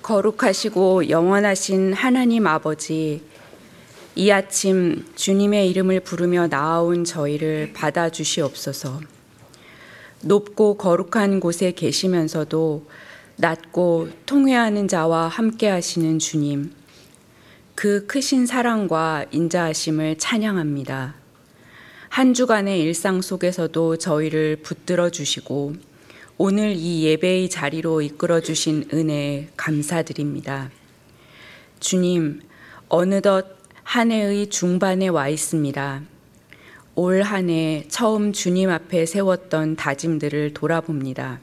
거룩하시고 영원하신 하나님 아버지, 이 아침 주님의 이름을 부르며 나아온 저희를 받아주시옵소서. 높고 거룩한 곳에 계시면서도 낮고 통회하는 자와 함께 하시는 주님, 그 크신 사랑과 인자하심을 찬양합니다. 한 주간의 일상 속에서도 저희를 붙들어 주시고 오늘 이 예배의 자리로 이끌어 주신 은혜에 감사드립니다. 주님, 어느덧 한 해의 중반에 와 있습니다. 올 한 해 처음 주님 앞에 세웠던 다짐들을 돌아봅니다.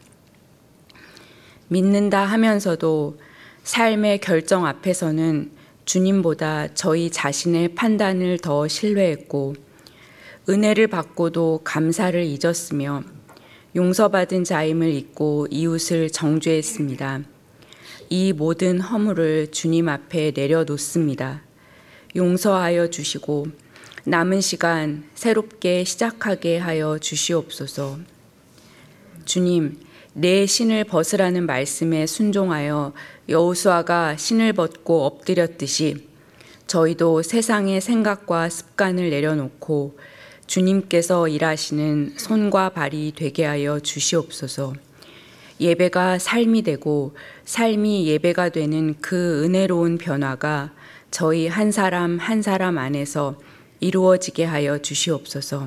믿는다 하면서도 삶의 결정 앞에서는 주님보다 저희 자신의 판단을 더 신뢰했고 은혜를 받고도 감사를 잊었으며 용서받은 자임을 잊고 이웃을 정죄했습니다. 이 모든 허물을 주님 앞에 내려놓습니다. 용서하여 주시고 남은 시간 새롭게 시작하게 하여 주시옵소서. 주님, 내 신을 벗으라는 말씀에 순종하여 여호수아가 신을 벗고 엎드렸듯이 저희도 세상의 생각과 습관을 내려놓고 주님께서 일하시는 손과 발이 되게 하여 주시옵소서. 예배가 삶이 되고 삶이 예배가 되는 그 은혜로운 변화가 저희 한 사람 한 사람 안에서 이루어지게 하여 주시옵소서.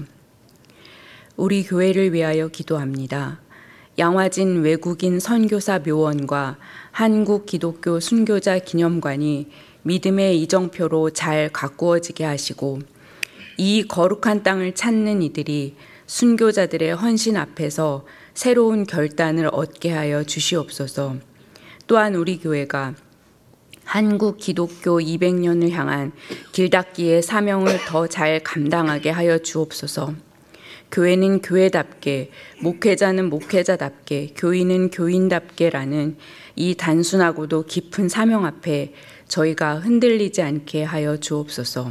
우리 교회를 위하여 기도합니다. 양화진 외국인 선교사 묘원과 한국 기독교 순교자 기념관이 믿음의 이정표로 잘 가꾸어지게 하시고 이 거룩한 땅을 찾는 이들이 순교자들의 헌신 앞에서 새로운 결단을 얻게 하여 주시옵소서. 또한 우리 교회가 한국 기독교 200년을 향한 길닦기의 사명을 더 잘 감당하게 하여 주옵소서. 교회는 교회답게, 목회자는 목회자답게, 교인은 교인답게라는 이 단순하고도 깊은 사명 앞에 저희가 흔들리지 않게 하여 주옵소서.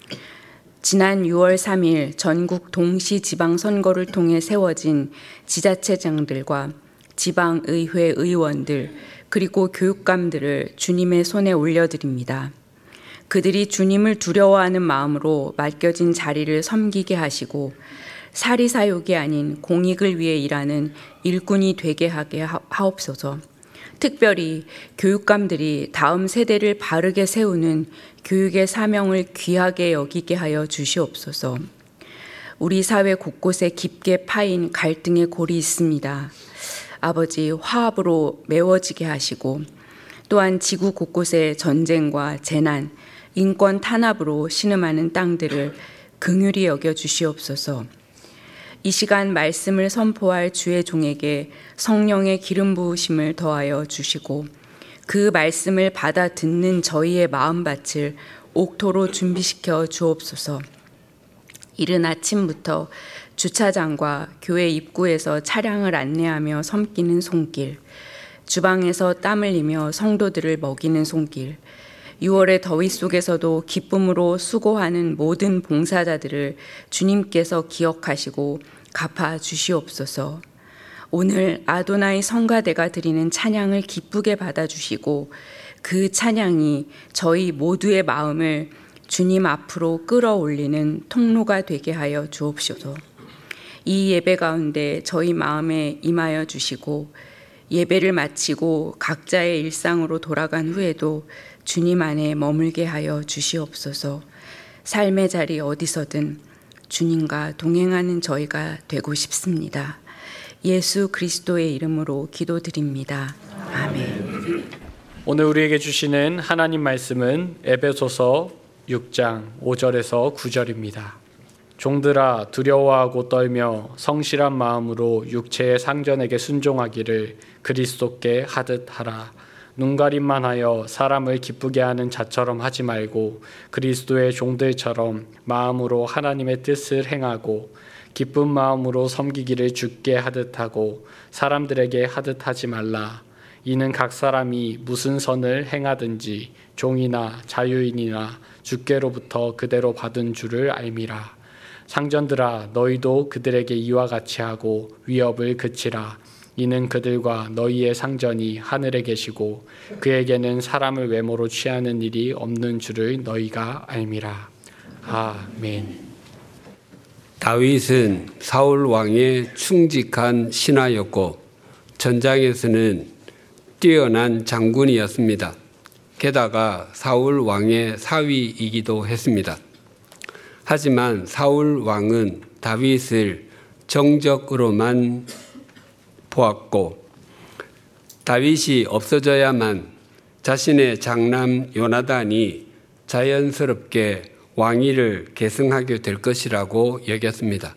지난 6월 3일 전국 동시 지방선거를 통해 세워진 지자체장들과 지방의회 의원들 그리고 교육감들을 주님의 손에 올려드립니다. 그들이 주님을 두려워하는 마음으로 맡겨진 자리를 섬기게 하시고 사리사욕이 아닌 공익을 위해 일하는 일꾼이 되게 하게 하옵소서. 특별히 교육감들이 다음 세대를 바르게 세우는 교육의 사명을 귀하게 여기게 하여 주시옵소서. 우리 사회 곳곳에 깊게 파인 갈등의 골이 있습니다. 아버지, 화합으로 메워지게 하시고 또한 지구 곳곳에 전쟁과 재난, 인권 탄압으로 신음하는 땅들을 긍휼히 여겨 주시옵소서. 이 시간 말씀을 선포할 주의 종에게 성령의 기름 부으심을 더하여 주시고 그 말씀을 받아 듣는 저희의 마음밭을 옥토로 준비시켜 주옵소서. 이른 아침부터 주차장과 교회 입구에서 차량을 안내하며 섬기는 손길, 주방에서 땀을 흘리며 성도들을 먹이는 손길, 6월의 더위 속에서도 기쁨으로 수고하는 모든 봉사자들을 주님께서 기억하시고 갚아 주시옵소서. 오늘 아도나이 성가대가 드리는 찬양을 기쁘게 받아주시고 그 찬양이 저희 모두의 마음을 주님 앞으로 끌어올리는 통로가 되게 하여 주옵소서. 이 예배 가운데 저희 마음에 임하여 주시고 예배를 마치고 각자의 일상으로 돌아간 후에도 주님 안에 머물게 하여 주시옵소서. 삶의 자리 어디서든 주님과 동행하는 저희가 되고 싶습니다. 예수 그리스도의 이름으로 기도드립니다. 아멘. 오늘 우리에게 주시는 하나님 말씀은 에베소서 6장 5절에서 9절입니다. 종들아 두려워하고 떨며 성실한 마음으로 육체의 상전에게 순종하기를 그리스도께 하듯 하라. 눈가림만 하여 사람을 기쁘게 하는 자처럼 하지 말고 그리스도의 종들처럼 마음으로 하나님의 뜻을 행하고 기쁜 마음으로 섬기기를 주께 하듯 하고 사람들에게 하듯 하지 말라. 이는 각 사람이 무슨 선을 행하든지 종이나 자유인이나 주께로부터 그대로 받은 줄을 알미라. 상전들아 너희도 그들에게 이와 같이 하고 위협을 그치라. 이는 그들과 너희의 상전이 하늘에 계시고 그에게는 사람을 외모로 취하는 일이 없는 줄을 너희가 알미라. 아멘. 다윗은 사울 왕의 충직한 신하였고 전장에서는 뛰어난 장군이었습니다. 게다가 사울 왕의 사위이기도 했습니다. 하지만 사울 왕은 다윗을 정적으로만 보았고 다윗이 없어져야만 자신의 장남 요나단이 자연스럽게 왕위를 계승하게 될 것이라고 여겼습니다.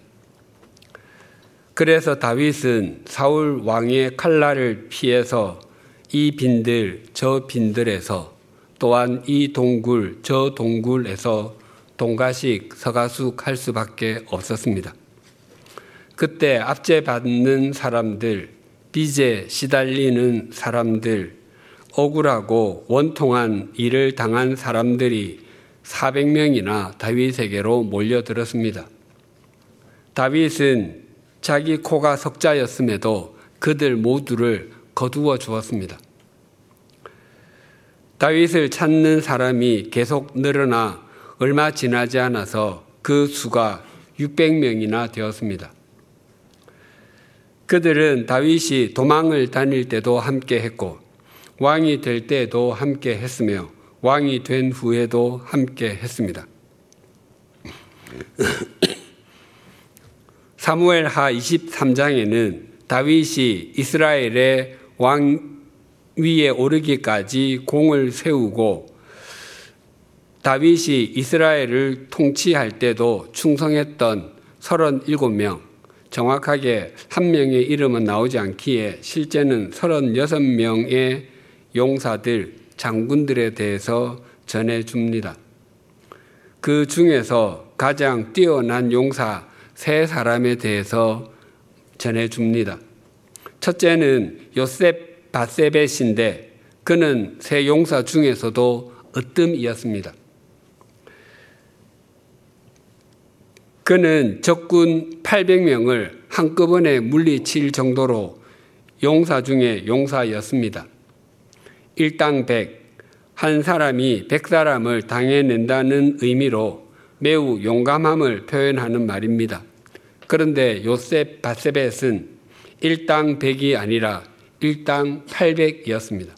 그래서 다윗은 사울 왕의 칼날을 피해서 이 빈들 저 빈들에서 또한 이 동굴 저 동굴에서 동가식 서가숙 할 수밖에 없었습니다. 그때 압제받는 사람들, 빚에 시달리는 사람들, 억울하고 원통한 일을 당한 사람들이 400명이나 다윗에게로 몰려들었습니다. 다윗은 자기 코가 석자였음에도 그들 모두를 거두어 주었습니다. 다윗을 찾는 사람이 계속 늘어나 얼마 지나지 않아서 그 수가 600명이나 되었습니다. 그들은 다윗이 도망을 다닐 때도 함께 했고 왕이 될 때도 함께 했으며 왕이 된 후에도 함께 했습니다. 사무엘하 23장에는 다윗이 이스라엘의 왕 위에 오르기까지 공을 세우고 다윗이 이스라엘을 통치할 때도 충성했던 37명, 정확하게 한 명의 이름은 나오지 않기에 실제는 36명의 용사들, 장군들에 대해서 전해줍니다. 그 중에서 가장 뛰어난 용사 3사람에 대해서 전해줍니다. 첫째는 요셉 바세벳인데 그는 3 용사 중에서도 으뜸이었습니다. 그는 적군 800명을 한꺼번에 물리칠 정도로 용사 중에 용사였습니다. 일당 100, 한 사람이 100사람을 당해낸다는 의미로 매우 용감함을 표현하는 말입니다. 그런데 요셉 바세벳은 일당 100이 아니라 일당 800이었습니다.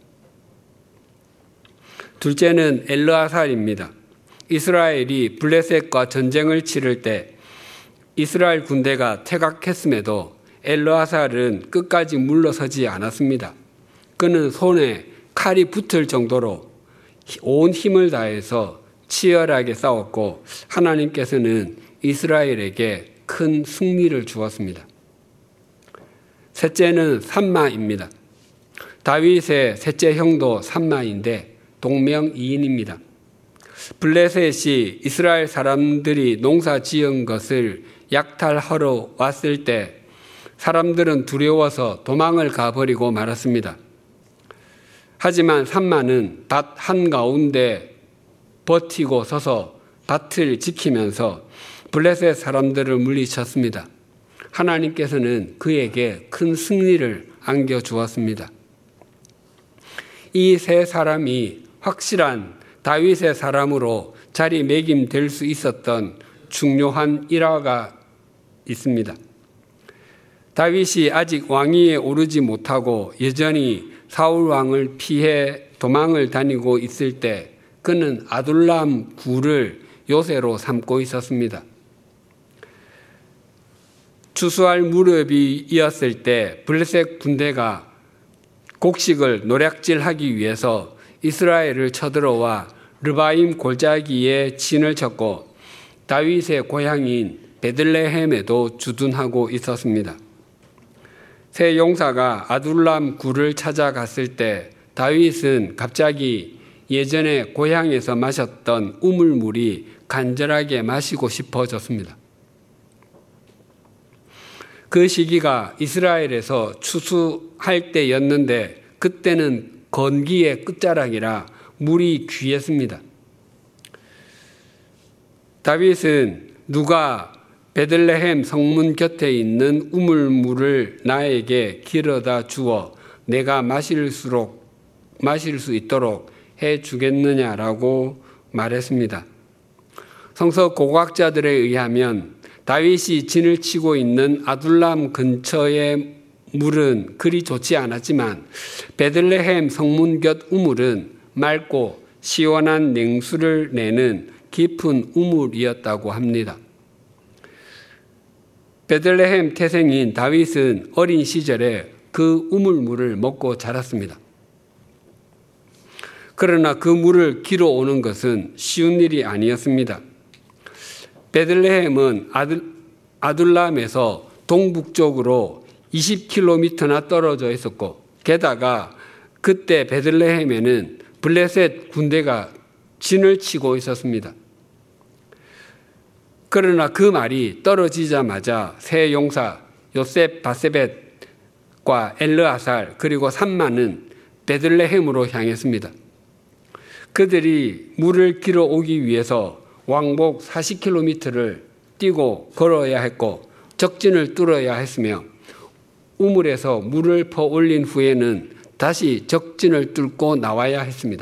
둘째는 엘르아살입니다. 이스라엘이 블레셋과 전쟁을 치를 때 이스라엘 군대가 퇴각했음에도 엘르아살은 끝까지 물러서지 않았습니다. 그는 손에 칼이 붙을 정도로 온 힘을 다해서 치열하게 싸웠고 하나님께서는 이스라엘에게 큰 승리를 주었습니다. 셋째는 삼마입니다. 다윗의 셋째 형도 삼마인데 동명이인입니다. 블레셋이 이스라엘 사람들이 농사 지은 것을 약탈하러 왔을 때 사람들은 두려워서 도망을 가버리고 말았습니다. 하지만 삼마는 밭 한가운데 버티고 서서 밭을 지키면서 블레셋 사람들을 물리쳤습니다. 하나님께서는 그에게 큰 승리를 안겨주었습니다. 이 3사람이 확실한 다윗의 사람으로 자리매김될 수 있었던 중요한 일화가 있습니다. 다윗이 아직 왕위에 오르지 못하고 여전히 사울 왕을 피해 도망을 다니고 있을 때 그는 아둘람 굴을 요새로 삼고 있었습니다. 추수할 무렵이었을 때 블레셋 군대가 곡식을 노략질하기 위해서 이스라엘을 쳐들어와 르바임 골짜기에 진을 쳤고 다윗의 고향인 베들레헴에도 주둔하고 있었습니다. 3 용사가 아둘람 굴을 찾아갔을 때 다윗은 갑자기 예전에 고향에서 마셨던 우물물이 간절하게 마시고 싶어졌습니다. 그 시기가 이스라엘에서 추수할 때였는데 그때는 건기의 끝자락이라 물이 귀했습니다. 다윗은 누가 베들레헴 성문 곁에 있는 우물물을 나에게 길어다 주어 내가 마실 수 있도록 해 주겠느냐라고 말했습니다. 성서 고고학자들에 의하면 다윗이 진을 치고 있는 아둘람 근처의 물은 그리 좋지 않았지만 베들레헴 성문 곁 우물은 맑고 시원한 냉수를 내는 깊은 우물이었다고 합니다. 베들레헴 태생인 다윗은 어린 시절에 그 우물물을 먹고 자랐습니다. 그러나 그 물을 길어오는 것은 쉬운 일이 아니었습니다. 베들레헴은 아둘람에서 동북쪽으로 20km나 떨어져 있었고 게다가 그때 베들레헴에는 블레셋 군대가 진을 치고 있었습니다. 그러나 그 말이 떨어지자마자 세 용사 요셉 바세벳과 엘르아살 그리고 삼마는 베들레헴으로 향했습니다. 그들이 물을 길어오기 위해서 왕복 40km를 뛰고 걸어야 했고 적진을 뚫어야 했으며 우물에서 물을 퍼올린 후에는 다시 적진을 뚫고 나와야 했습니다.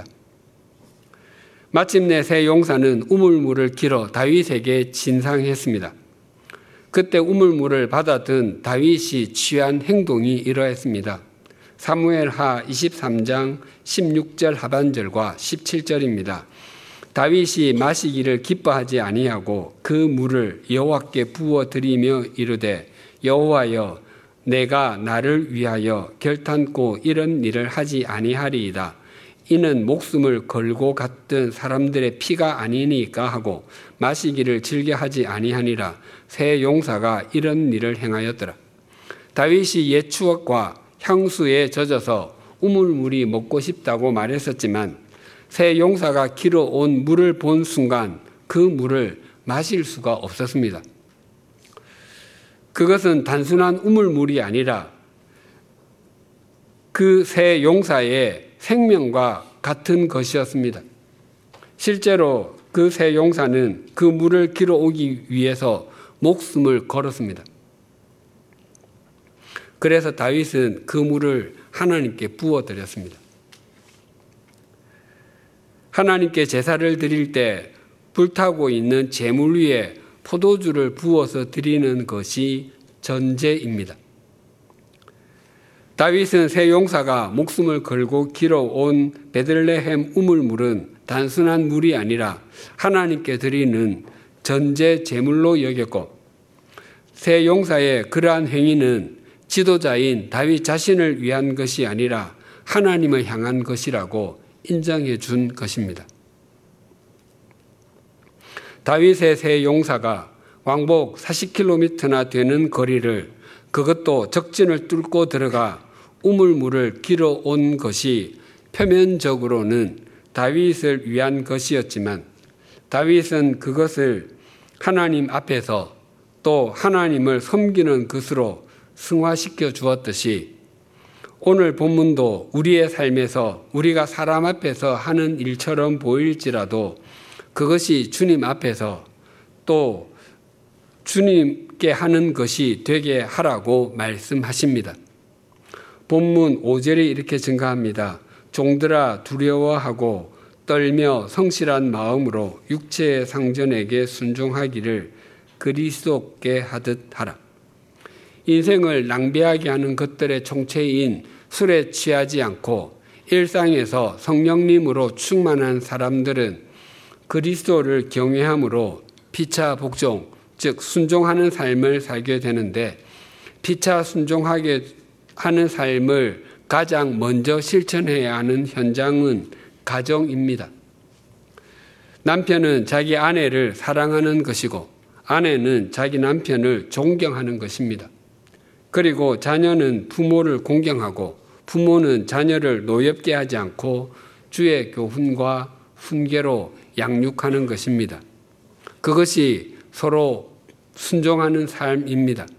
마침내 세 용사는 우물물을 길어 다윗에게 진상했습니다. 그때 우물물을 받아든 다윗이 취한 행동이 이러했습니다. 사무엘하 23장 16절 하반절과 17절입니다. 다윗이 마시기를 기뻐하지 아니하고 그 물을 여호와께 부어 드리며 이르되 여호와여 내가 나를 위하여 결탄코 이런 일을 하지 아니하리이다. 이는 목숨을 걸고 갔던 사람들의 피가 아니니까 하고 마시기를 즐겨하지 아니하니라. 세 용사가 이런 일을 행하였더라. 다윗이 옛 추억과 향수에 젖어서 우물물이 먹고 싶다고 말했었지만 세 용사가 길어온 물을 본 순간 그 물을 마실 수가 없었습니다. 그것은 단순한 우물물이 아니라 그 세 용사의 생명과 같은 것이었습니다. 실제로 그 세 용사는 그 물을 길어오기 위해서 목숨을 걸었습니다. 그래서 다윗은 그 물을 하나님께 부어드렸습니다. 하나님께 제사를 드릴 때 불타고 있는 제물 위에 포도주를 부어서 드리는 것이 전제입니다. 다윗은 세 용사가 목숨을 걸고 길어온 베들레헴 우물물은 단순한 물이 아니라 하나님께 드리는 전제 제물로 여겼고 세 용사의 그러한 행위는 지도자인 다윗 자신을 위한 것이 아니라 하나님을 향한 것이라고 인정해 준 것입니다. 다윗의 세 용사가 왕복 40km나 되는 거리를 그것도 적진을 뚫고 들어가 우물물을 길어온 것이 표면적으로는 다윗을 위한 것이었지만 다윗은 그것을 하나님 앞에서 또 하나님을 섬기는 것으로 승화시켜 주었듯이 오늘 본문도 우리의 삶에서 우리가 사람 앞에서 하는 일처럼 보일지라도 그것이 주님 앞에서 또 주님께 하는 것이 되게 하라고 말씀하십니다. 본문 5절에 이렇게 증가합니다. 종들아 두려워하고 떨며 성실한 마음으로 육체의 상전에게 순종하기를 그리스도께 하듯 하라. 인생을 낭비하게 하는 것들의 총체인 술에 취하지 않고 일상에서 성령님으로 충만한 사람들은 그리스도를 경외함으로 피차 복종, 즉 순종하는 삶을 살게 되는데 피차 순종하게 하는 삶을 가장 먼저 실천해야 하는 현장은 가정입니다. 남편은 자기 아내를 사랑하는 것이고 아내는 자기 남편을 존경하는 것입니다. 그리고 자녀는 부모를 공경하고 부모는 자녀를 노엽게 하지 않고 주의 교훈과 훈계로 양육하는 것입니다. 그것이 서로 순종하는 삶입니다.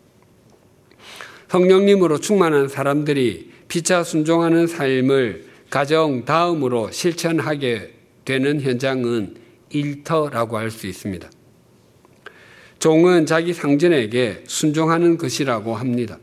성령님으로 충만한 사람들이 피차 순종하는 삶을 가정 다음으로 실천하게 되는 현장은 일터라고 할 수 있습니다. 종은 자기 상전에게 순종하는 것이라고 합니다.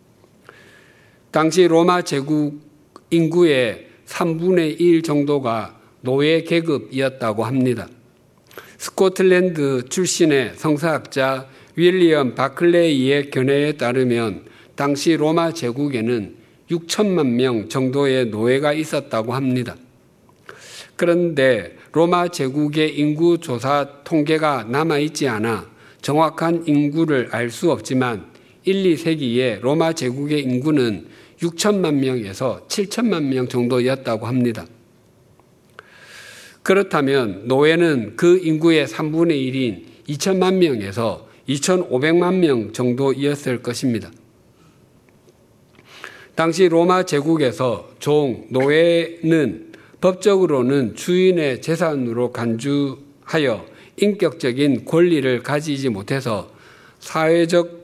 당시 로마 제국 인구의 3분의 1 정도가 노예 계급이었다고 합니다. 스코틀랜드 출신의 성사학자 윌리엄 바클레이의 견해에 따르면 당시 로마 제국에는 6천만 명 정도의 노예가 있었다고 합니다. 그런데 로마 제국의 인구 조사 통계가 남아있지 않아 정확한 인구를 알 수 없지만 1, 2세기에 로마 제국의 인구는 6천만 명에서 7천만 명 정도였다고 합니다. 그렇다면 노예는 그 인구의 3분의 1인 2천만 명에서 2,500만 명 정도였을 것입니다. 당시 로마 제국에서 종, 노예는 법적으로는 주인의 재산으로 간주하여 인격적인 권리를 가지지 못해서 사회적으로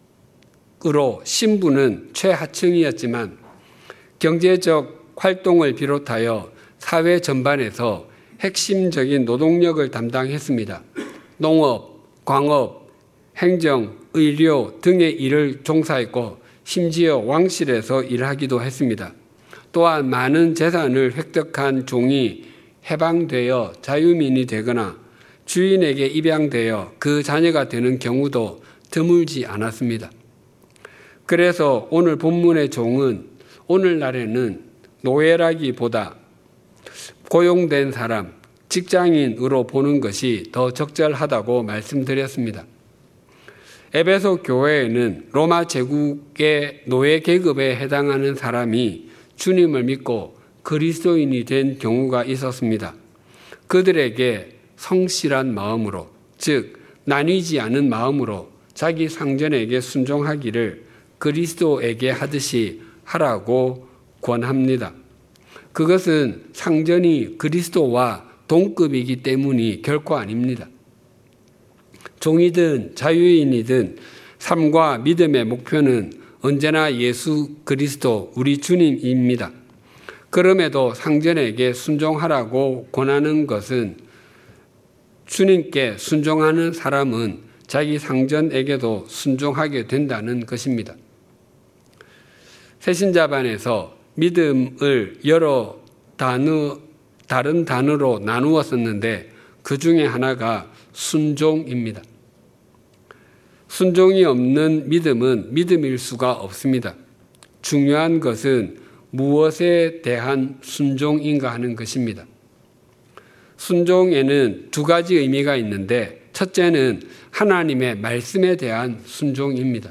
신분은 최하층이었지만 경제적 활동을 비롯하여 사회 전반에서 핵심적인 노동력을 담당했습니다. 농업, 광업, 행정, 의료 등의 일을 종사했고 심지어 왕실에서 일하기도 했습니다. 또한 많은 재산을 획득한 종이 해방되어 자유민이 되거나 주인에게 입양되어 그 자녀가 되는 경우도 드물지 않았습니다. 그래서 오늘 본문의 종은 오늘날에는 노예라기보다 고용된 사람, 직장인으로 보는 것이 더 적절하다고 말씀드렸습니다. 에베소 교회에는 로마 제국의 노예 계급에 해당하는 사람이 주님을 믿고 그리스도인이 된 경우가 있었습니다. 그들에게 성실한 마음으로, 즉 나뉘지 않은 마음으로 자기 상전에게 순종하기를 그리스도에게 하듯이 하라고 권합니다. 그것은 상전이 그리스도와 동급이기 때문이 결코 아닙니다. 종이든 자유인이든 삶과 믿음의 목표는 언제나 예수 그리스도 우리 주님입니다. 그럼에도 상전에게 순종하라고 권하는 것은 주님께 순종하는 사람은 자기 상전에게도 순종하게 된다는 것입니다. 새신자반에서 믿음을 여러 다른 단어로 나누었었는데 그 중에 하나가 순종입니다. 순종이 없는 믿음은 믿음일 수가 없습니다. 중요한 것은 무엇에 대한 순종인가 하는 것입니다. 순종에는 두 가지 의미가 있는데 첫째는 하나님의 말씀에 대한 순종입니다.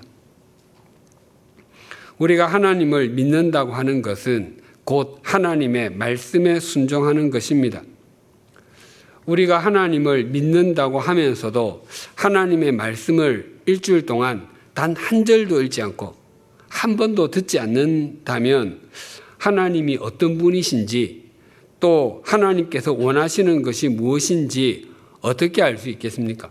우리가 하나님을 믿는다고 하는 것은 곧 하나님의 말씀에 순종하는 것입니다. 우리가 하나님을 믿는다고 하면서도 하나님의 말씀을 일주일 동안 단 한 절도 읽지 않고 한 번도 듣지 않는다면 하나님이 어떤 분이신지 또 하나님께서 원하시는 것이 무엇인지 어떻게 알 수 있겠습니까?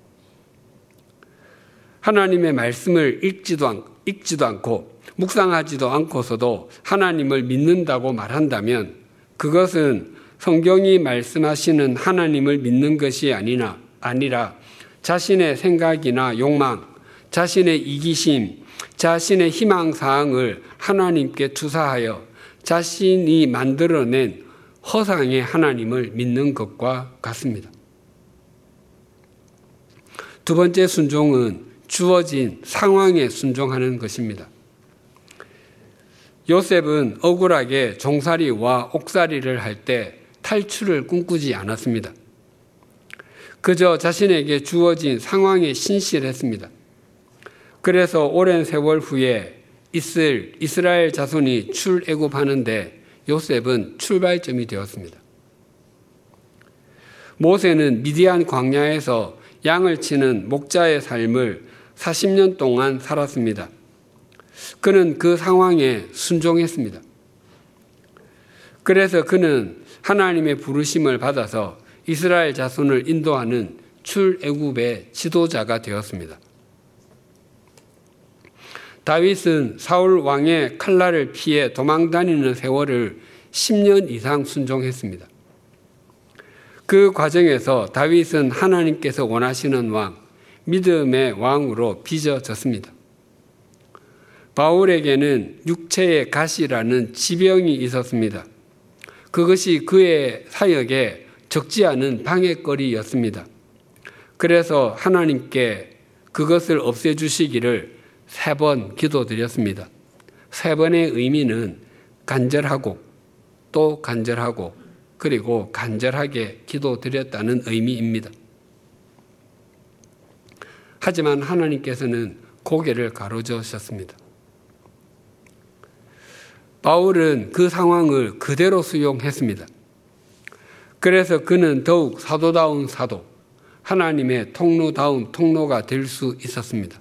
하나님의 말씀을 읽지도 않고 묵상하지도 않고서도 하나님을 믿는다고 말한다면 그것은 성경이 말씀하시는 하나님을 믿는 것이 아니라 자신의 생각이나 욕망, 자신의 이기심, 자신의 희망사항을 하나님께 투사하여 자신이 만들어낸 허상의 하나님을 믿는 것과 같습니다. 두 번째 순종은 주어진 상황에 순종하는 것입니다. 요셉은 억울하게 종살이와 옥살이를 할 때 탈출을 꿈꾸지 않았습니다. 그저 자신에게 주어진 상황에 신실했습니다. 그래서 오랜 세월 후에 이스라엘 자손이 출애굽하는데 요셉은 출발점이 되었습니다. 모세는 미디안 광야에서 양을 치는 목자의 삶을 40년 동안 살았습니다. 그는 그 상황에 순종했습니다. 그래서 그는 하나님의 부르심을 받아서 이스라엘 자손을 인도하는 출애굽의 지도자가 되었습니다. 다윗은 사울 왕의 칼날을 피해 도망다니는 세월을 10년 이상 순종했습니다. 그 과정에서 다윗은 하나님께서 원하시는 왕, 믿음의 왕으로 빚어졌습니다. 바울에게는 육체의 가시라는 지병이 있었습니다. 그것이 그의 사역에 적지 않은 방해거리였습니다. 그래서 하나님께 그것을 없애주시기를 3번 기도드렸습니다. 3번의 의미는 간절하고 또 간절하고 그리고 간절하게 기도드렸다는 의미입니다. 하지만 하나님께서는 고개를 가로저으셨습니다. 바울은 그 상황을 그대로 수용했습니다. 그래서 그는 더욱 사도다운 사도, 하나님의 통로다운 통로가 될 수 있었습니다.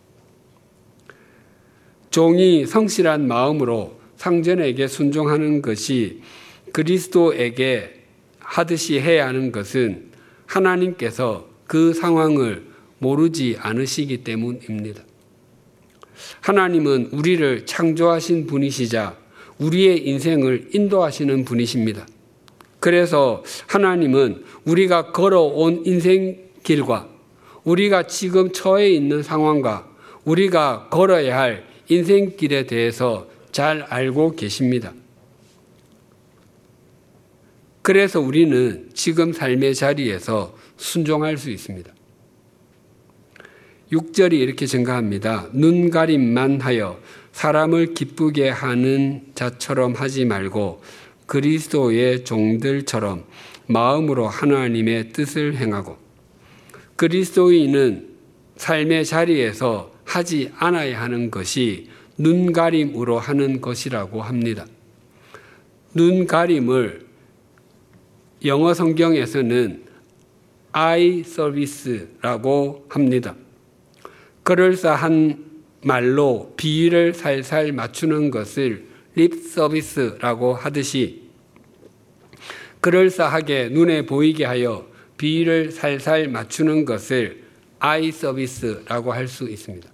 종이 성실한 마음으로 상전에게 순종하는 것이 그리스도에게 하듯이 해야 하는 것은 하나님께서 그 상황을 모르지 않으시기 때문입니다. 하나님은 우리를 창조하신 분이시자 우리의 인생을 인도하시는 분이십니다. 그래서 하나님은 우리가 걸어온 인생길과 우리가 지금 처해 있는 상황과 우리가 걸어야 할 인생길에 대해서 잘 알고 계십니다. 그래서 우리는 지금 삶의 자리에서 순종할 수 있습니다. 6절이 이렇게 증가합니다. 눈가림만 하여 사람을 기쁘게 하는 자처럼 하지 말고 그리스도의 종들처럼 마음으로 하나님의 뜻을 행하고. 그리스도인은 삶의 자리에서 하지 않아야 하는 것이 눈가림으로 하는 것이라고 합니다. 눈가림을 영어 성경에서는 eye service라고 합니다. 그럴싸한 말로 비위를 살살 맞추는 것을 립 서비스라고 하듯이 그럴싸하게 눈에 보이게 하여 비위를 살살 맞추는 것을 아이 서비스라고 할 수 있습니다.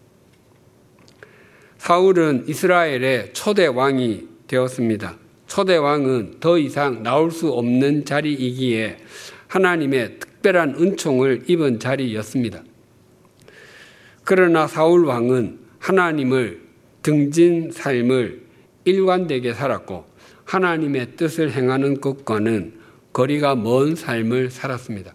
사울은 이스라엘의 초대 왕이 되었습니다. 초대 왕은 더 이상 나올 수 없는 자리이기에 하나님의 특별한 은총을 입은 자리였습니다. 그러나 사울 왕은 하나님을 등진 삶을 일관되게 살았고 하나님의 뜻을 행하는 것과는 거리가 먼 삶을 살았습니다.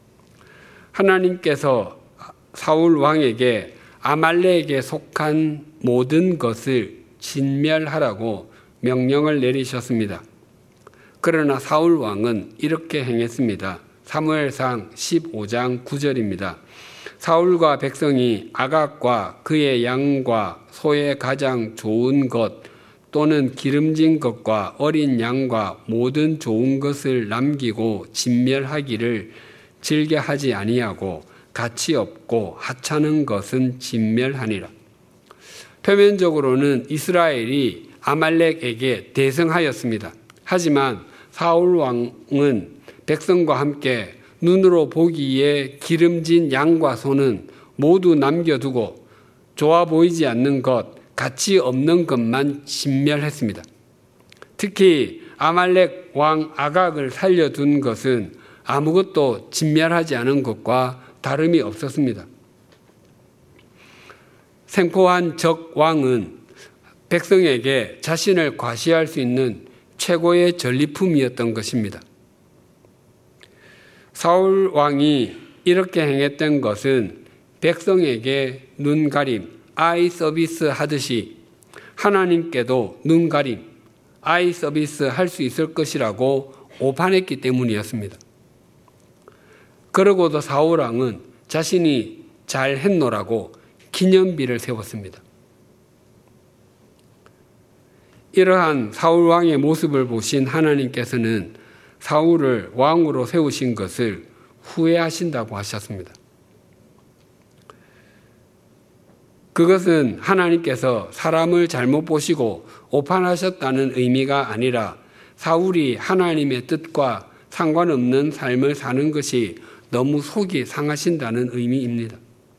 하나님께서 사울 왕에게 아말렉에게 속한 모든 것을 진멸하라고 명령을 내리셨습니다. 그러나 사울 왕은 이렇게 행했습니다. 사무엘상 15장 9절입니다. 사울과 백성이 아각과 그의 양과 소의 가장 좋은 것 또는 기름진 것과 어린 양과 모든 좋은 것을 남기고 진멸하기를 즐겨하지 아니하고 가치 없고 하찮은 것은 진멸하니라. 표면적으로는 이스라엘이 아말렉에게 대승하였습니다. 하지만 사울 왕은 백성과 함께 눈으로 보기에 기름진 양과 소는 모두 남겨두고 좋아 보이지 않는 것, 가치 없는 것만 진멸했습니다. 특히 아말렉 왕 아각을 살려둔 것은 아무것도 진멸하지 않은 것과 다름이 없었습니다. 생포한 적 왕은 백성에게 자신을 과시할 수 있는 최고의 전리품이었던 것입니다. 사울 왕이 이렇게 행했던 것은 백성에게 눈가림, 아이 서비스 하듯이 하나님께도 눈가림, 아이 서비스 할 수 있을 것이라고 오판했기 때문이었습니다. 그러고도 사울 왕은 자신이 잘 했노라고 기념비를 세웠습니다. 이러한 사울 왕의 모습을 보신 하나님께서는 사울을 왕으로 세우신 것을 후회하신다고 하셨습니다. 그것은 하나님께서 사람을 잘못 보시고 오판하셨다는 의미가 아니라 사울이 하나님의 뜻과 상관없는 삶을 사는 것이 너무 속이 상하신다는 의미입니다.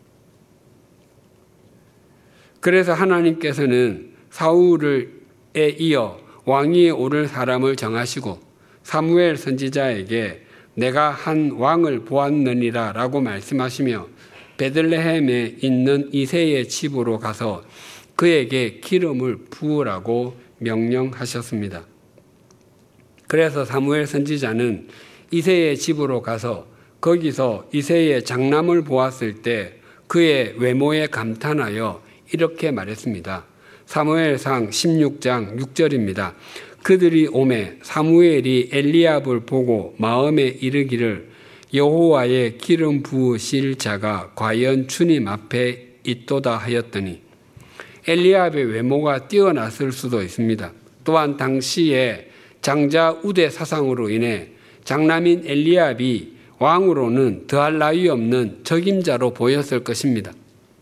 그래서 하나님께서는 사울에 이어 왕위에 오를 사람을 정하시고 사무엘 선지자에게 내가 한 왕을 보았느니라 라고 말씀하시며 베들레헴에 있는 이새의 집으로 가서 그에게 기름을 부으라고 명령하셨습니다. 그래서 사무엘 선지자는 이새의 집으로 가서 거기서 이새의 장남을 보았을 때 그의 외모에 감탄하여 이렇게 말했습니다. 사무엘상 16장 6절입니다. 그들이 오매 사무엘이 엘리압을 보고 마음에 이르기를 여호와의 기름 부으실 자가 과연 주님 앞에 있도다 하였더니 엘리압의 외모가 뛰어났을 수도 있습니다. 또한 당시에 장자 우대 사상으로 인해 장남인 엘리압이 왕으로는 더할 나위 없는 적임자로 보였을 것입니다.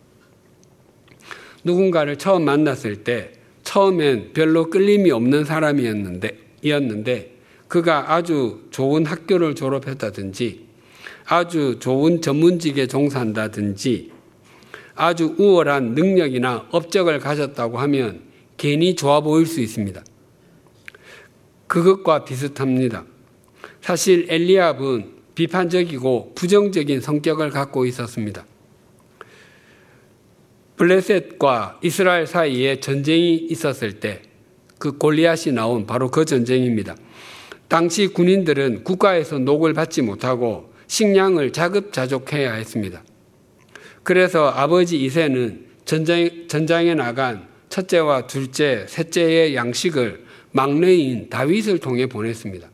누군가를 처음 만났을 때 처음엔 별로 끌림이 없는 사람이었는데 그가 아주 좋은 학교를 졸업했다든지 아주 좋은 전문직에 종사한다든지 아주 우월한 능력이나 업적을 가졌다고 하면 괜히 좋아 보일 수 있습니다. 그것과 비슷합니다. 사실 엘리압은 비판적이고 부정적인 성격을 갖고 있었습니다. 블레셋과 이스라엘 사이에 전쟁이 있었을 때 그 골리앗이 나온 바로 그 전쟁입니다. 당시 군인들은 국가에서 녹을 받지 못하고 식량을 자급자족해야 했습니다. 그래서 아버지 이새는 전장에 나간 첫째와 둘째, 셋째의 양식을 막내인 다윗을 통해 보냈습니다.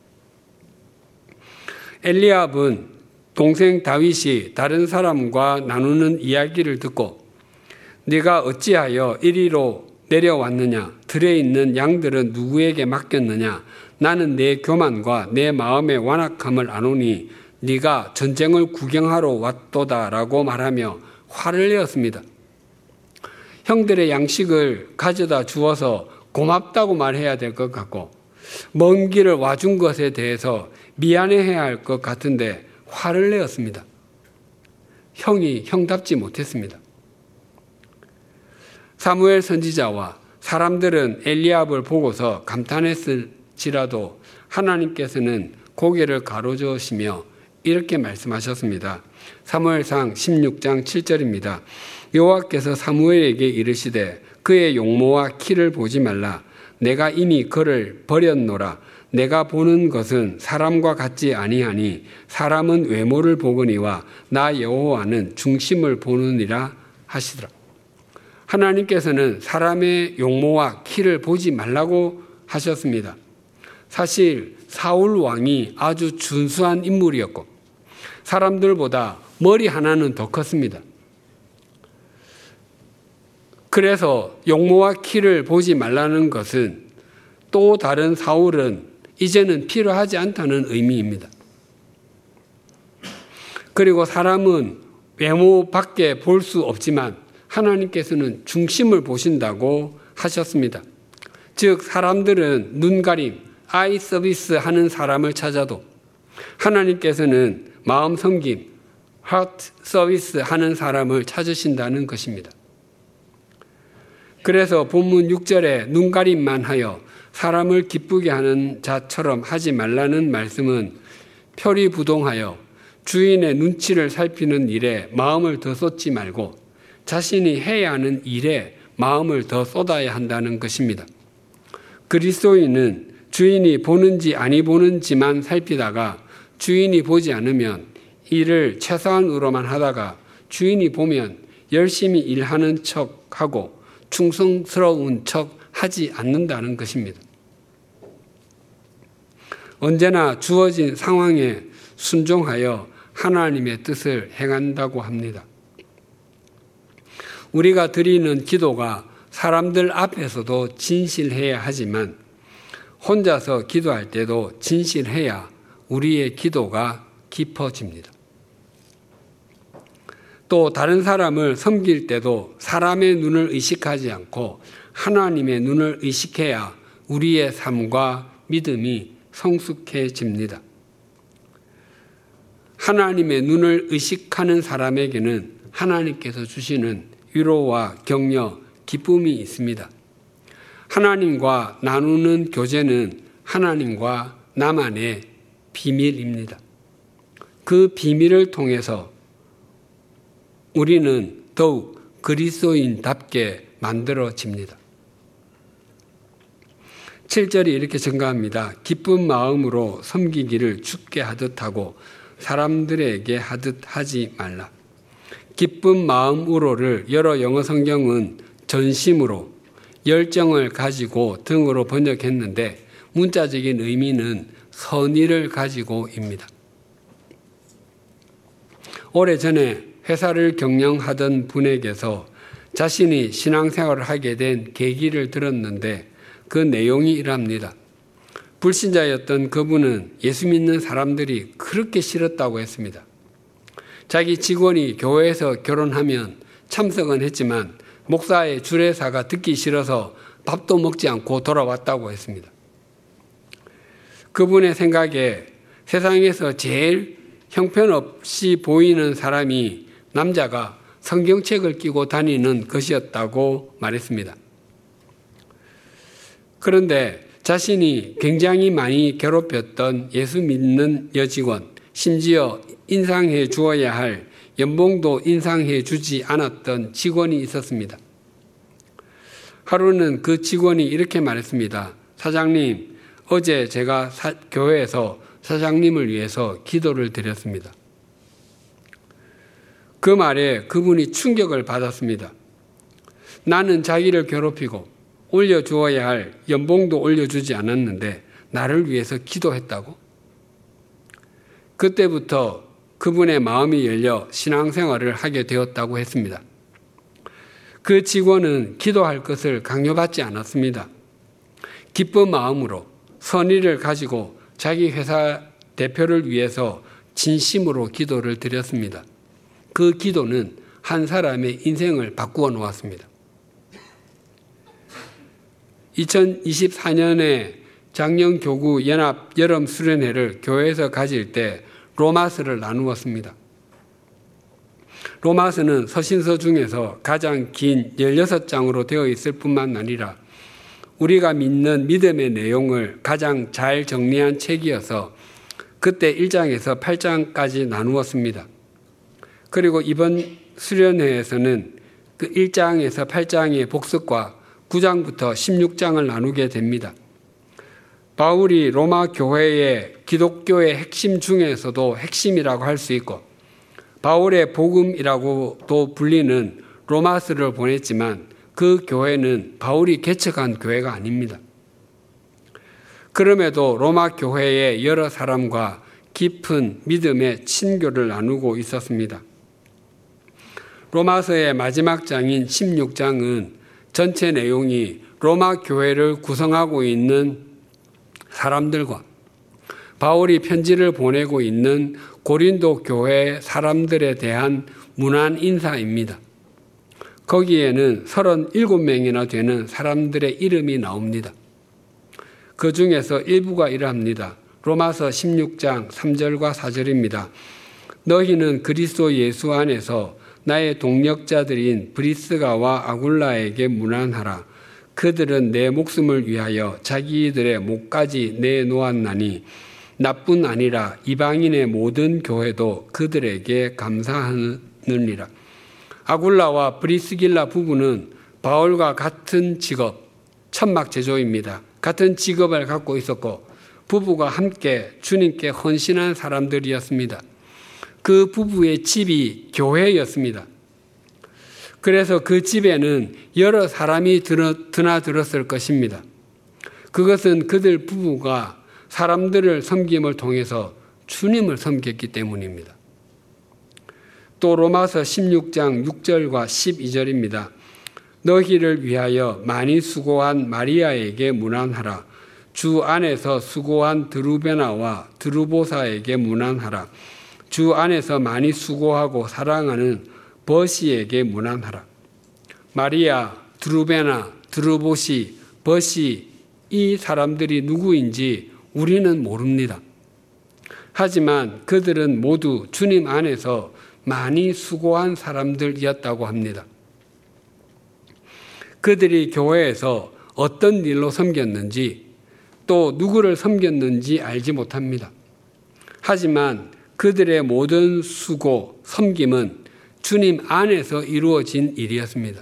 엘리압은 동생 다윗이 다른 사람과 나누는 이야기를 듣고 네가 어찌하여 이리로 내려왔느냐? 들에 있는 양들은 누구에게 맡겼느냐? 나는 내 교만과 내 마음의 완악함을 아노니 네가 전쟁을 구경하러 왔도다라고 말하며 화를 내었습니다. 형들의 양식을 가져다 주어서 고맙다고 말해야 될 것 같고 먼 길을 와준 것에 대해서 미안해해야 할 것 같은데 화를 내었습니다. 형이 형답지 못했습니다. 사무엘 선지자와 사람들은 엘리압을 보고서 감탄했을지라도 하나님께서는 고개를 가로저으시며 이렇게 말씀하셨습니다. 사무엘상 16장 7절입니다. 여호와께서 사무엘에게 이르시되 그의 용모와 키를 보지 말라. 내가 이미 그를 버렸노라. 내가 보는 것은 사람과 같지 아니하니 사람은 외모를 보거니와 나 여호와는 중심을 보느니라 하시더라. 하나님께서는 사람의 용모와 키를 보지 말라고 하셨습니다. 사실 사울 왕이 아주 준수한 인물이었고 사람들보다 머리 하나는 더 컸습니다. 그래서 용모와 키를 보지 말라는 것은 또 다른 사울은 이제는 필요하지 않다는 의미입니다. 그리고 사람은 외모밖에 볼 수 없지만 하나님께서는 중심을 보신다고 하셨습니다. 즉 사람들은 눈가림, 아이 서비스 하는 사람을 찾아도 하나님께서는 마음 섬김, 하트 서비스 하는 사람을 찾으신다는 것입니다. 그래서 본문 6절에 눈가림만 하여 사람을 기쁘게 하는 자처럼 하지 말라는 말씀은 표리부동하여 주인의 눈치를 살피는 일에 마음을 더 쏟지 말고 자신이 해야 하는 일에 마음을 더 쏟아야 한다는 것입니다. 그리스도인은 주인이 보는지 아니 보는지만 살피다가 주인이 보지 않으면 일을 최소한으로만 하다가 주인이 보면 열심히 일하는 척하고 충성스러운 척 하지 않는다는 것입니다. 언제나 주어진 상황에 순종하여 하나님의 뜻을 행한다고 합니다. 우리가 드리는 기도가 사람들 앞에서도 진실해야 하지만 혼자서 기도할 때도 진실해야 우리의 기도가 깊어집니다. 또 다른 사람을 섬길 때도 사람의 눈을 의식하지 않고 하나님의 눈을 의식해야 우리의 삶과 믿음이 성숙해집니다. 하나님의 눈을 의식하는 사람에게는 하나님께서 주시는 위로와 격려, 기쁨이 있습니다. 하나님과 나누는 교제는 하나님과 나만의 비밀입니다. 그 비밀을 통해서 우리는 더욱 그리스도인답게 만들어집니다. 7절이 이렇게 증가합니다. 기쁜 마음으로 섬기기를 주께 하듯 하고 사람들에게 하듯 하지 말라. 기쁜 마음으로를 여러 영어 성경은 전심으로, 열정을 가지고 등으로 번역했는데 문자적인 의미는 선의를 가지고입니다. 오래전에 회사를 경영하던 분에게서 자신이 신앙생활을 하게 된 계기를 들었는데 그 내용이 이랍니다. 불신자였던 그분은 예수 믿는 사람들이 그렇게 싫었다고 했습니다. 자기 직원이 교회에서 결혼하면 참석은 했지만 목사의 주례사가 듣기 싫어서 밥도 먹지 않고 돌아왔다고 했습니다. 그분의 생각에 세상에서 제일 형편없이 보이는 사람이 남자가 성경책을 끼고 다니는 것이었다고 말했습니다. 그런데 자신이 굉장히 많이 괴롭혔던 예수 믿는 여직원, 심지어 인상해 주어야 할 연봉도 인상해 주지 않았던 직원이 있었습니다. 하루는 그 직원이 이렇게 말했습니다. 사장님, 어제 제가 교회에서 사장님을 위해서 기도를 드렸습니다. 그 말에 그분이 충격을 받았습니다. 나는 자기를 괴롭히고 올려주어야 할 연봉도 올려주지 않았는데 나를 위해서 기도했다고? 그때부터 그분의 마음이 열려 신앙생활을 하게 되었다고 했습니다. 그 직원은 기도할 것을 강요받지 않았습니다. 기쁜 마음으로 선의를 가지고 자기 회사 대표를 위해서 진심으로 기도를 드렸습니다. 그 기도는 한 사람의 인생을 바꾸어 놓았습니다. 2024년에 작년교구 연합 여름 수련회를 교회에서 가질 때 로마서를 나누었습니다. 로마서는 서신서 중에서 가장 긴 16장으로 되어 있을 뿐만 아니라 우리가 믿는 믿음의 내용을 가장 잘 정리한 책이어서 그때 1장에서 8장까지 나누었습니다. 그리고 이번 수련회에서는 그 1장에서 8장의 복습과 9장부터 16장을 나누게 됩니다. 바울이 로마 교회의 기독교의 핵심 중에서도 핵심이라고 할 수 있고 바울의 복음이라고도 불리는 로마서를 보냈지만 그 교회는 바울이 개척한 교회가 아닙니다. 그럼에도 로마 교회의 여러 사람과 깊은 믿음의 친교를 나누고 있었습니다. 로마서의 마지막 장인 16장은 전체 내용이 로마 교회를 구성하고 있는 사람들과 바울이 편지를 보내고 있는 고린도 교회 사람들에 대한 문안 인사입니다. 거기에는 37명이나 되는 사람들의 이름이 나옵니다. 그 중에서 일부가 이러합니다. 로마서 16장 3절과 4절입니다. 너희는 그리스도 예수 안에서 나의 동력자들인 브리스가와 아굴라에게 문안하라. 그들은 내 목숨을 위하여 자기들의 목까지 내놓았나니 나뿐 아니라 이방인의 모든 교회도 그들에게 감사하느니라. 아굴라와 브리스길라 부부는 바울과 같은 직업, 천막 제조입니다. 같은 직업을 갖고 있었고 부부가 함께 주님께 헌신한 사람들이었습니다. 그 부부의 집이 교회였습니다. 그래서 그 집에는 여러 사람이 드나들었을 것입니다. 그것은 그들 부부가 사람들을 섬김을 통해서 주님을 섬겼기 때문입니다. 또 로마서 16장 6절과 12절입니다. 너희를 위하여 많이 수고한 마리아에게 문안하라. 주 안에서 수고한 드루베나와 드루보사에게 문안하라. 주 안에서 많이 수고하고 사랑하는 버시에게 문안하라. 마리아, 드루베나, 드루보시, 버시 이 사람들이 누구인지 우리는 모릅니다. 하지만 그들은 모두 주님 안에서 많이 수고한 사람들이었다고 합니다. 그들이 교회에서 어떤 일로 섬겼는지 또 누구를 섬겼는지 알지 못합니다. 하지만 그들의 모든 수고, 섬김은 주님 안에서 이루어진 일이었습니다.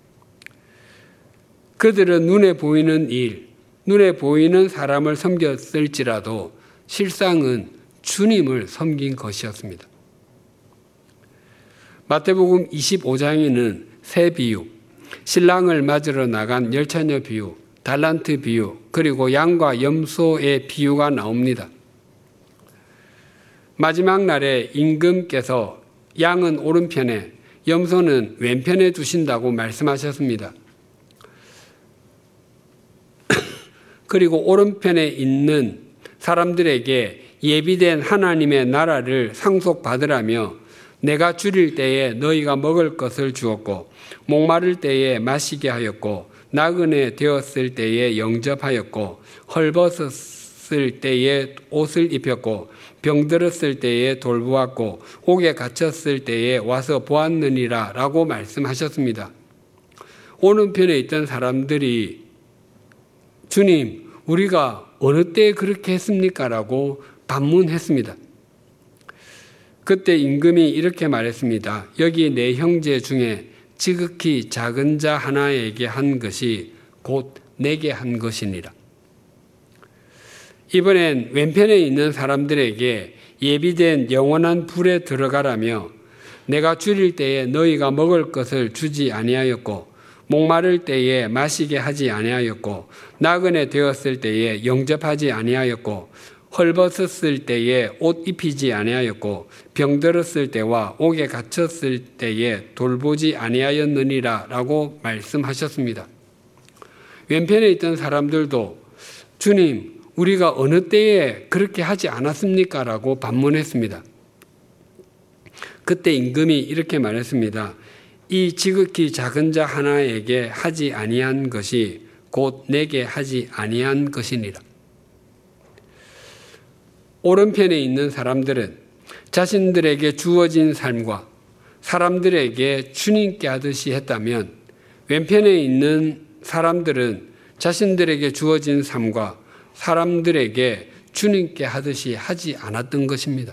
그들은 눈에 보이는 일, 눈에 보이는 사람을 섬겼을지라도 실상은 주님을 섬긴 것이었습니다. 마태복음 25장에는 새 비유, 신랑을 맞으러 나간 열처녀 비유, 달란트 비유, 그리고 양과 염소의 비유가 나옵니다. 마지막 날에 임금께서 양은 오른편에, 염소는 왼편에 두신다고 말씀하셨습니다. 그리고 오른편에 있는 사람들에게 예비된 하나님의 나라를 상속받으라며 내가 줄일 때에 너희가 먹을 것을 주었고 목마를 때에 마시게 하였고 나그네 되었을 때에 영접하였고 헐벗었을 때에 옷을 입혔고 병들었을 때에 돌보았고 옥에 갇혔을 때에 와서 보았느니라 라고 말씀하셨습니다. 오른편에 있던 사람들이 주님, 우리가 어느 때에 그렇게 했습니까? 라고 반문했습니다. 그때 임금이 이렇게 말했습니다. 여기 내 형제 중에 지극히 작은 자 하나에게 한 것이 곧 내게 한 것이니라. 이번엔 왼편에 있는 사람들에게 예비된 영원한 불에 들어가라며 내가 줄일 때에 너희가 먹을 것을 주지 아니하였고 목마를 때에 마시게 하지 아니하였고 나그네 되었을 때에 영접하지 아니하였고 헐벗었을 때에 옷 입히지 아니하였고 병들었을 때와 옥에 갇혔을 때에 돌보지 아니하였느니라 라고 말씀하셨습니다. 왼편에 있던 사람들도 주님, 우리가 어느 때에 그렇게 하지 않았습니까? 라고 반문했습니다. 그때 임금이 이렇게 말했습니다. 이 지극히 작은 자 하나에게 하지 아니한 것이 곧 내게 하지 아니한 것이니라. 오른편에 있는 사람들은 자신들에게 주어진 삶과 사람들에게 주님께 하듯이 했다면 왼편에 있는 사람들은 자신들에게 주어진 삶과 사람들에게 주님께 하듯이 하지 않았던 것입니다.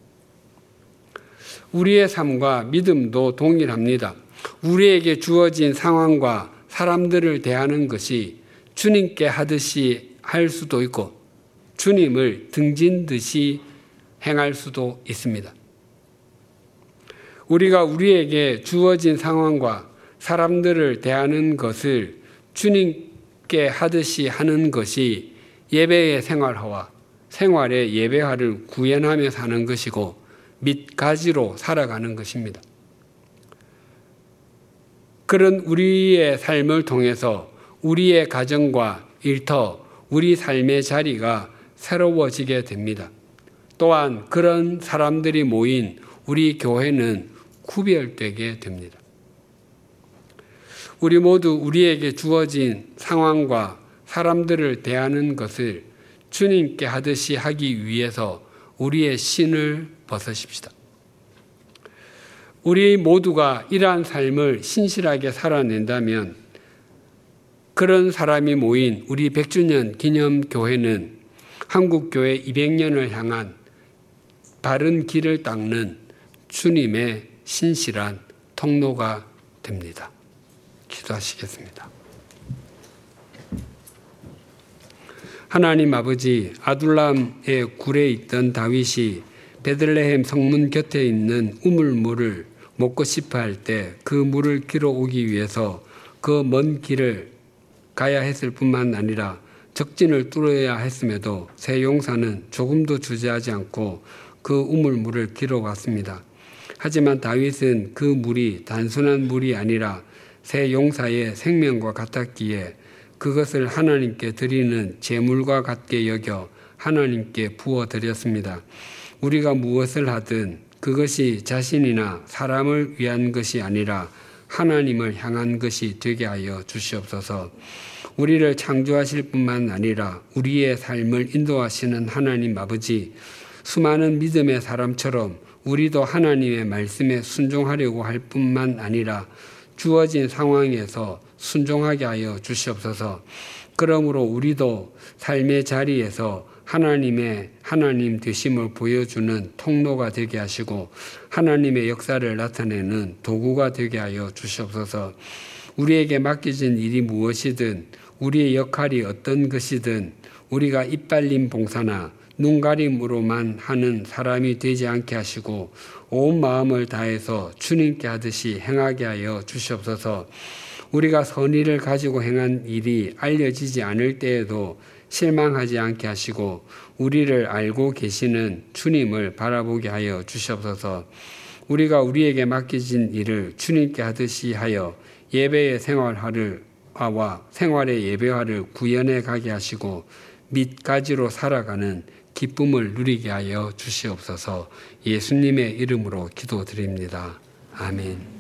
우리의 삶과 믿음도 동일합니다. 우리에게 주어진 상황과 사람들을 대하는 것이 주님께 하듯이 할 수도 있고 주님을 등진 듯이 행할 수도 있습니다. 우리가 우리에게 주어진 상황과 사람들을 대하는 것을 주님께 하듯이 하는 것이 예배의 생활화와 생활의 예배화를 구현하며 사는 것이고 밑가지로 살아가는 것입니다. 그런 우리의 삶을 통해서 우리의 가정과 일터, 우리 삶의 자리가 새로워지게 됩니다. 또한 그런 사람들이 모인 우리 교회는 구별되게 됩니다. 우리 모두 우리에게 주어진 상황과 사람들을 대하는 것을 주님께 하듯이 하기 위해서 우리의 신을 벗으십시다. 우리 모두가 이러한 삶을 신실하게 살아낸다면 그런 사람이 모인 우리 100주년 기념교회는 한국교회 200년을 향한 바른 길을 닦는 주님의 신실한 통로가 됩니다. 기도하시겠습니다. 하나님 아버지, 아둘람의 굴에 있던 다윗이 베들레헴 성문 곁에 있는 우물물을 먹고 싶어 할 때 그 물을 길어오기 위해서 그 먼 길을 가야 했을 뿐만 아니라 적진을 뚫어야 했음에도 새 용사는 조금도 주저하지 않고 그 우물물을 길어왔습니다. 하지만 다윗은 그 물이 단순한 물이 아니라 새 용사의 생명과 같았기에 그것을 하나님께 드리는 제물과 같게 여겨 하나님께 부어드렸습니다. 우리가 무엇을 하든 그것이 자신이나 사람을 위한 것이 아니라 하나님을 향한 것이 되게 하여 주시옵소서. 우리를 창조하실 뿐만 아니라 우리의 삶을 인도하시는 하나님 아버지, 수많은 믿음의 사람처럼 우리도 하나님의 말씀에 순종하려고 할 뿐만 아니라 주어진 상황에서 순종하게 하여 주시옵소서. 그러므로 우리도 삶의 자리에서 하나님 되심을 보여주는 통로가 되게 하시고 하나님의 역사를 나타내는 도구가 되게 하여 주시옵소서. 우리에게 맡겨진 일이 무엇이든 우리의 역할이 어떤 것이든 우리가 이빨림 봉사나 눈가림으로만 하는 사람이 되지 않게 하시고 온 마음을 다해서 주님께 하듯이 행하게 하여 주시옵소서. 우리가 선의를 가지고 행한 일이 알려지지 않을 때에도 실망하지 않게 하시고 우리를 알고 계시는 주님을 바라보게 하여 주시옵소서. 우리가 우리에게 맡겨진 일을 주님께 하듯이 하여 예배의 생활의 예배화를 구현해 가게 하시고 밑가지로 살아가는 기쁨을 누리게 하여 주시옵소서. 예수님의 이름으로 기도드립니다. 아멘.